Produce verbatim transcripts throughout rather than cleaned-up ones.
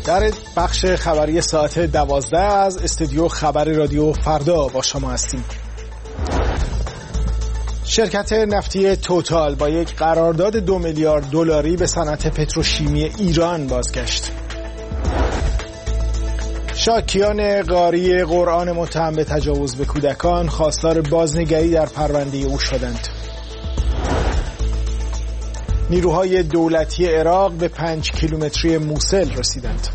در بخش خبری ساعت دوازده از استودیو خبر رادیو فردا با شما هستیم. شرکت نفتی توتال با یک قرارداد دو میلیارد دلاری به صنعت پتروشیمی ایران بازگشت. شاکیان قاری قرآن متهم به تجاوز به کودکان خواستار بازنگری در پرونده او شدند. نیروهای دولتی عراق به پنج کیلومتری موصل رسیدند.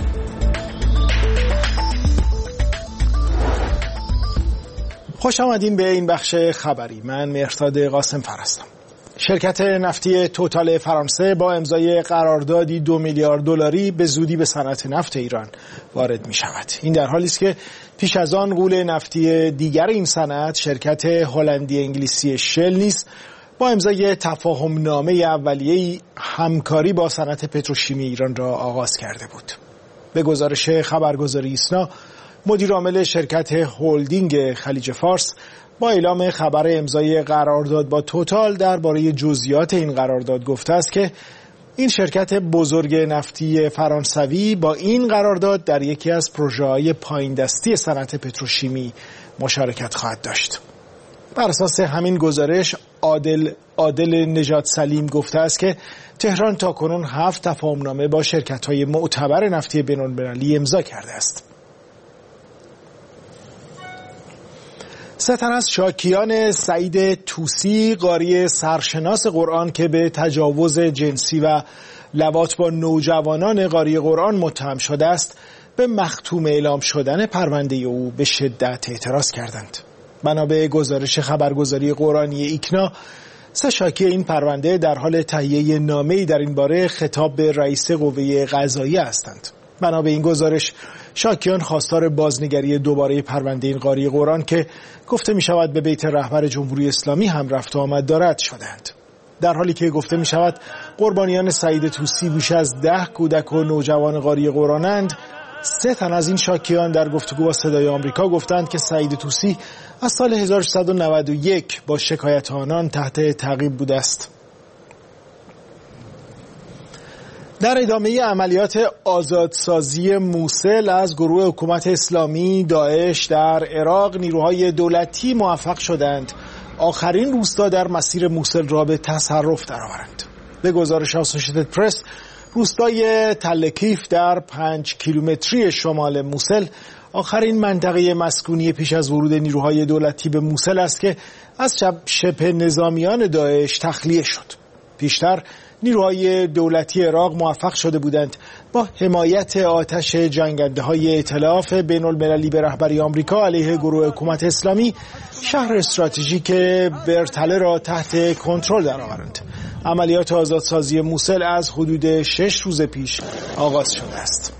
خوش آمدین به این بخش خبری. من مهرداد قاسم فر هستم. شرکت نفتی توتال فرانسه با امضای قراردادی دو میلیارد دلاری به زودی به صنعت نفت ایران وارد می شود. این در حالی است که پیش از آن غول نفتی دیگر این صنعت، شرکت هلندی انگلیسی شل نیز با امضای تفاهم نامه اولیه‌ای همکاری با صنعت پتروشیمی ایران را آغاز کرده بود. به گزارش خبرگزاری ایسنا، مدیر عامل شرکت هلدینگ خلیج فارس با اعلام خبر امضای قرارداد با توتال درباره جزئیات این قرارداد گفته است که این شرکت بزرگ نفتی فرانسوی با این قرارداد در یکی از پروژه‌های پایین دستی صنعت پتروشیمی مشارکت خواهد داشت. بر اساس همین گزارش عادل عادل نژاد سلیم گفته است که تهران تاکنون هفت تفاهمنامه با شرکت‌های معتبر نفتی بین‌المللی امضا کرده است. سه تن از شاکیان سعید طوسی قاری سرشناس قرآن که به تجاوز جنسی و لواط با نوجوانان قاری قرآن متهم شده است به مختوم اعلام شدن پرونده او به شدت اعتراض کردند. بنا به گزارش خبرگزاری قرآنی ایکنا، سه شاکی این پرونده در حال تهیه نامه‌ای در این باره خطاب به رئیس قوه قضاییه هستند. بنا به این گزارش، شاکیان خواستار بازنگری دوباره پرونده این قاری قرآن که گفته می شود به بیت رهبر جمهوری اسلامی هم رفت و آمد دارد شدند. در حالی که گفته می شود قربانیان سعید طوسی بیش از ده کودک و نوجوان قاری قرآنند، سه تن از این شاکیان در گفتگو با صدای آمریکا گفتند که سعید طوسی از سال هزار و سیصد و نود و یک با شکایت آنان تحت تعقیب بوده است. در ادامه عملیات آزادسازی موصل از گروه حکومت اسلامی داعش در عراق، نیروهای دولتی موفق شدند آخرین روستا در مسیر موصل را به تصرف درآورند. به گزارش آسوشیتد پرس، روستای تلکیف در پنج کیلومتری شمال موصل آخرین منطقه مسکونی پیش از ورود نیروهای دولتی به موصل است که از شبه نظامیان داعش تخلیه شد. پیشتر نیروهای دولتی عراق موفق شده بودند با حمایت آتش جنگنده‌های ائتلاف بین‌المللی به رهبری آمریکا علیه گروه حکومت اسلامی شهر استراتژیک برتله را تحت کنترل درآورند. عملیات آزادسازی موصل از حدود شش روز پیش آغاز شده است.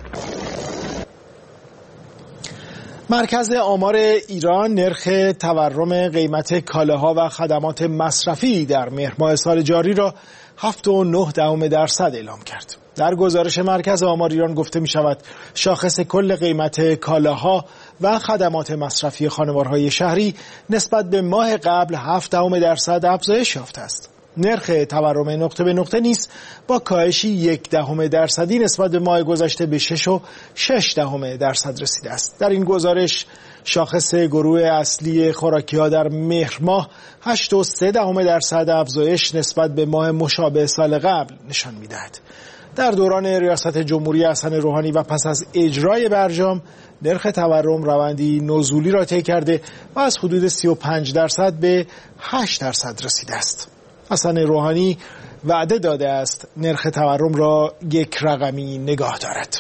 مرکز آمار ایران نرخ تورم قیمت کالاها و خدمات مصرفی در مهر ماه سال جاری را هفت و نه دهم درصد اعلام کرد. در گزارش مرکز آمار ایران گفته می شود شاخص کل قیمت کالاها و خدمات مصرفی خانوارهای شهری نسبت به ماه قبل هفت دهم درصد افزایش یافته است. نرخ تورم نقطه به نقطه نیز با کاهشی یک دهم درصدی نسبت به ماه گذشته به شش و شش دهم درصد رسیده است. در این گزارش شاخص گروه اصلی خوراکی‌ها در مهر ماه هشت و سه دهم درصد افزایش نسبت به ماه مشابه سال قبل نشان می‌دهد. در دوران ریاست جمهوری حسن روحانی و پس از اجرای برجام، نرخ تورم روندی نزولی را طی کرده و از حدود سی و پنج درصد به هشت درصد رسیده است. حسن روحانی وعده داده است نرخ تورم را یک رقمی نگاه دارد.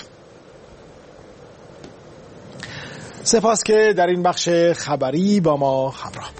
سپاس که در این بخش خبری با ما همراه